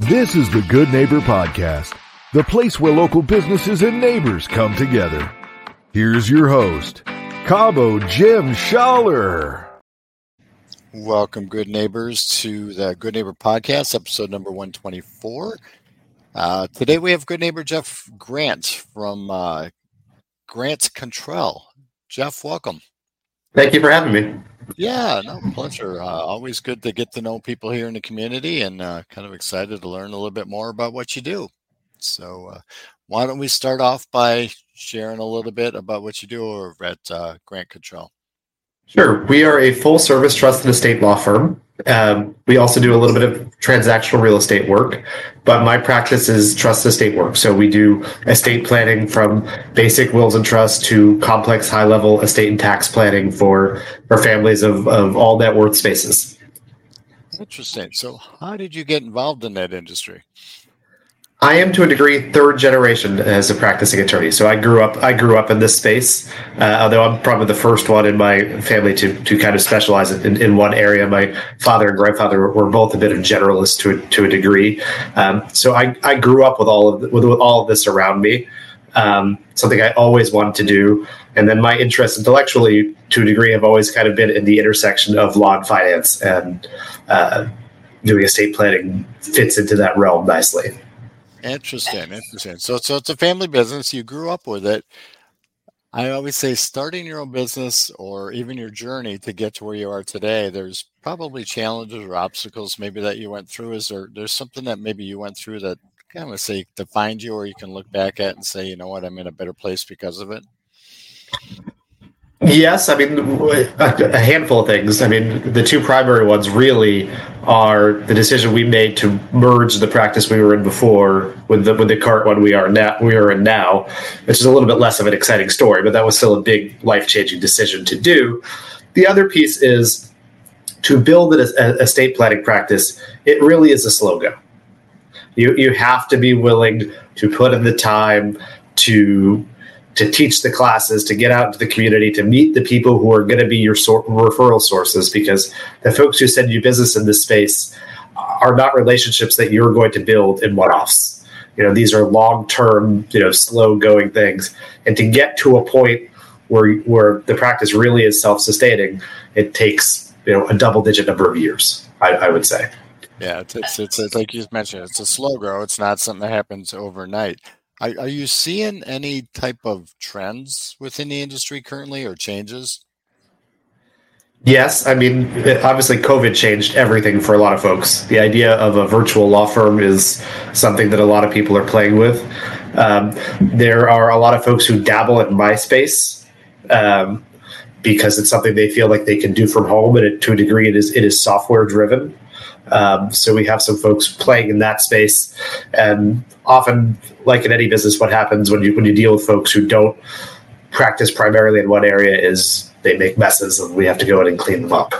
This is the Good Neighbor Podcast, the place where local businesses and neighbors come together. Here's your host, Cabo Jim Schaller. Welcome, good neighbors, to the Good Neighbor Podcast, episode number 124. Today we have good neighbor Jeff Grant from Grant Control. Jeff, welcome. Thank you for having me. Yeah, no, pleasure. Always good to get to know people here in the community, and kind of excited to learn a little bit more about what you do. So why don't we start off by sharing a little bit about what you do over at Grant Control? Sure. We are a full-service trust and estate law firm. We also do a little bit of transactional real estate work, but my practice is trust and estate work. So we do estate planning from basic wills and trusts to complex high-level estate and tax planning for families of all net worth spaces. Interesting. So how did you get involved in that industry? I am, to a degree, third generation as a practicing attorney. So I grew up in this space, although I'm probably the first one in my family to kind of specialize in one area. My father and grandfather were both a bit of generalists to a degree. So I grew up with all of this around me, something I always wanted to do. And then my interests intellectually, to a degree, have always kind of been in the intersection of law and finance, and doing estate planning fits into that realm nicely. Interesting. So it's a family business. You grew up with it. I always say starting your own business or even your journey to get to where you are today, there's probably challenges or obstacles maybe that you went through. There's something that maybe you went through that kind of say defined you, or you can look back at and say, you know what, I'm in a better place because of it? Yes, I mean, a handful of things. I mean, the two primary ones really are the decision we made to merge the practice we were in before with the current one we are in now, which is a little bit less of an exciting story, but that was still a big life-changing decision to do. The other piece is to build an estate planning practice. It really is a slow go. You have to be willing to put in the time to teach the classes, to get out into the community, to meet the people who are going to be your referral sources, because the folks who send you business in this space are not relationships that you're going to build in one-offs. These are long-term, slow-going things. And to get to a point where the practice really is self-sustaining, it takes, a double-digit number of years, I would say. Yeah, it's like you mentioned, it's a slow grow. It's not something that happens overnight. Are you seeing any type of trends within the industry currently, or changes? Yes. I mean, obviously COVID changed everything for a lot of folks. The idea of a virtual law firm is something that a lot of people are playing with. There are a lot of folks who dabble in MySpace because it's something they feel like they can do from home, and to a degree it is software driven. So we have some folks playing in that space, and often, like in any business, what happens when you deal with folks who don't practice primarily in one area is they make messes, and we have to go in and clean them up.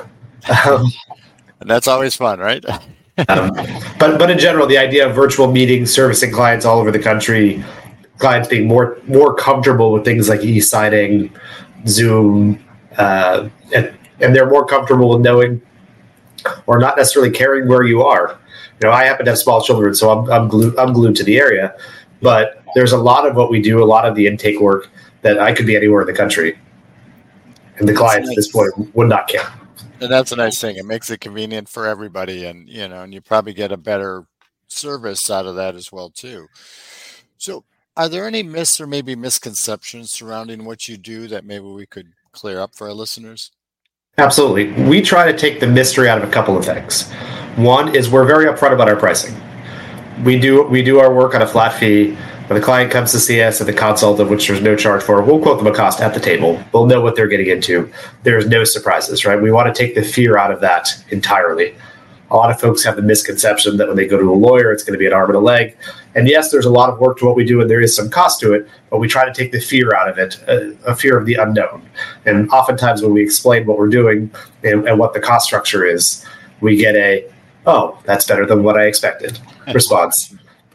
And that's always fun, right? But in general, the idea of virtual meetings, servicing clients all over the country, clients being more comfortable with things like e-signing, Zoom, and they're more comfortable with knowing or not necessarily caring where you are. I happen to have small children, so I'm glued to the area. But there's a lot of what we do, a lot of the intake work, that I could be anywhere in the country, and the clients at this point would not care. And that's a nice thing. It makes it convenient for everybody, and and you probably get a better service out of that as well too. So, are there any myths or maybe misconceptions surrounding what you do that maybe we could clear up for our listeners? Absolutely. We try to take the mystery out of a couple of things. One is we're very upfront about our pricing. We do our work on a flat fee. When the client comes to see us at the consult, of which there's no charge for, we'll quote them a cost at the table. We'll know what they're getting into. There's no surprises, right? We want to take the fear out of that entirely. A lot of folks have the misconception that when they go to a lawyer, it's going to be an arm and a leg. And yes, there's a lot of work to what we do, and there is some cost to it, but we try to take the fear out of it, a fear of the unknown. And oftentimes when we explain what we're doing and what the cost structure is, we get "Oh, that's better than what I expected" response.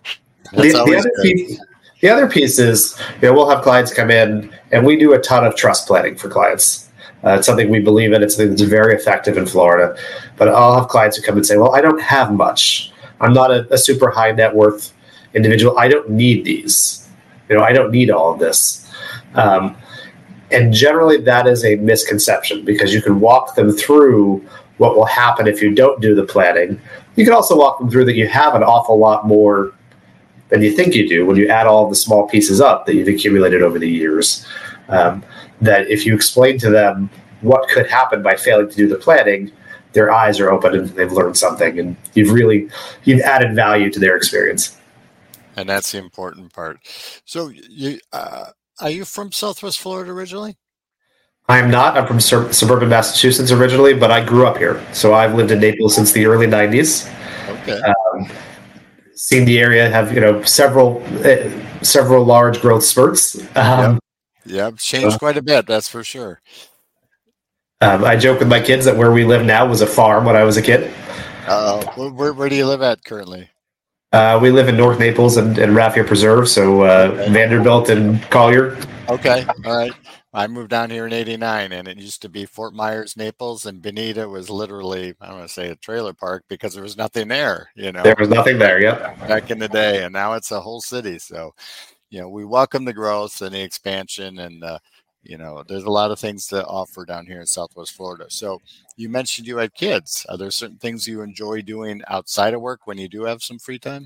The other piece is, we'll have clients come in, and we do a ton of trust planning for clients. It's something we believe in. It's something that's very effective in Florida. But I'll have clients who come and say, well, I don't have much. I'm not a super high net worth individual. I don't need these. I don't need all of this. And generally that is a misconception, because you can walk them through what will happen if you don't do the planning. You can also walk them through that you have an awful lot more than you think you do when you add all the small pieces up that you've accumulated over the years. That if you explain to them what could happen by failing to do the planning, their eyes are open and they've learned something, and you've added value to their experience. And that's the important part. So are you from Southwest Florida originally? I'm not. I'm from suburban Massachusetts originally, but I grew up here. So I've lived in Naples since the early 90s. Okay. Seen the area have, several large growth spurts. Yep. Changed quite a bit, that's for sure. I joke with my kids that where we live now was a farm when I was a kid. Where do you live at currently? We live in North Naples and Raffia Preserve, so Vanderbilt and Collier. Okay, all right. I moved down here in '89, and it used to be Fort Myers, Naples, and Bonita was literally, I don't want to say a trailer park, because there was nothing there, There was nothing there, yep. Back in the day, and now it's a whole city. So, we welcome the growth and the expansion, and, there's a lot of things to offer down here in Southwest Florida. So you mentioned you had kids. Are there certain things you enjoy doing outside of work when you do have some free time?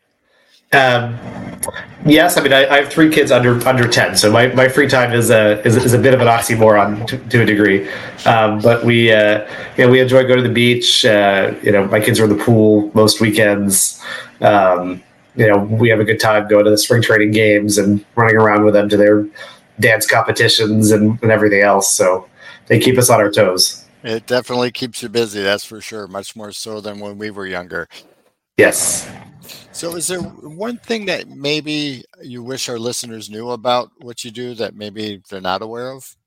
Yes, I have 3 kids under 10, so my free time is a bit of an oxymoron to a degree. But we enjoy going to the beach. My kids are in the pool most weekends. We have a good time going to the spring training games and running around with them to their dance competitions and everything else. So they keep us on our toes. It definitely keeps you busy, that's for sure. Much more so than when we were younger. Yes. So is there one thing that maybe you wish our listeners knew about what you do that maybe they're not aware of?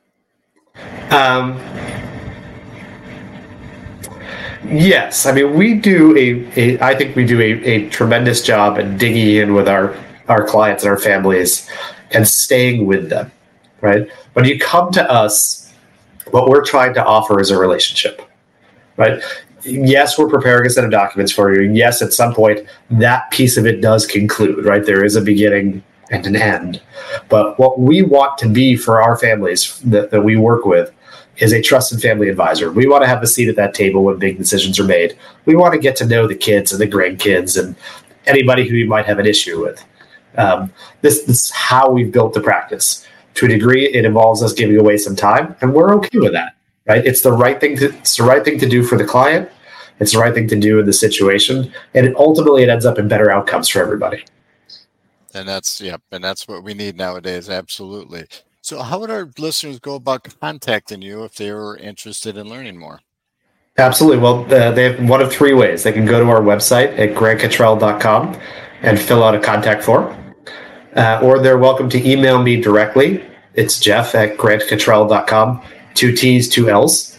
Yes. We do I think we do a tremendous job at digging in with our clients and our families and staying with them, right? When you come to us, what we're trying to offer is a relationship, right? Yes, we're preparing a set of documents for you. Yes, at some point, that piece of it does conclude, right? There is a beginning and an end. But what we want to be for our families that we work with is a trusted family advisor. We want to have a seat at that table when big decisions are made. We want to get to know the kids and the grandkids and anybody who you might have an issue with. This is how we've built the practice. To a degree, it involves us giving away some time, and we're okay with that, right? It's the right thing to do for the client. It's the right thing to do in the situation, and ultimately it ends up in better outcomes for everybody. And that's what we need nowadays. Absolutely. So how would our listeners go about contacting you if they were interested in learning more? Absolutely. Well, they have one of 3 ways. They can go to our website at grantcottrell.com and fill out a contact form. Or they're welcome to email me directly. It's jeff@grantcottrell.com, 2 T's, 2 L's.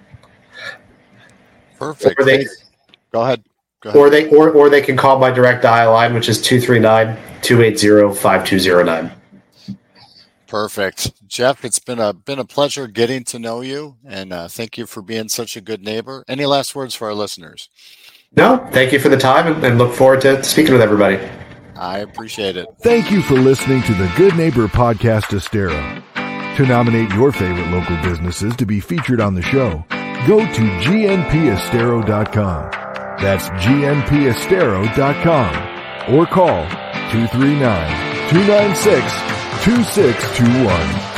Perfect. Go ahead. Or they can call my direct dial line, which is 239-280-5209. Perfect. Jeff, it's been a pleasure getting to know you, and thank you for being such a good neighbor. Any last words for our listeners? No, thank you for the time, and look forward to speaking with everybody. I appreciate it. Thank you for listening to the Good Neighbor Podcast Estero. To nominate your favorite local businesses to be featured on the show, go to gnpestero.com. That's gnpestero.com. Or call 239-296-2621.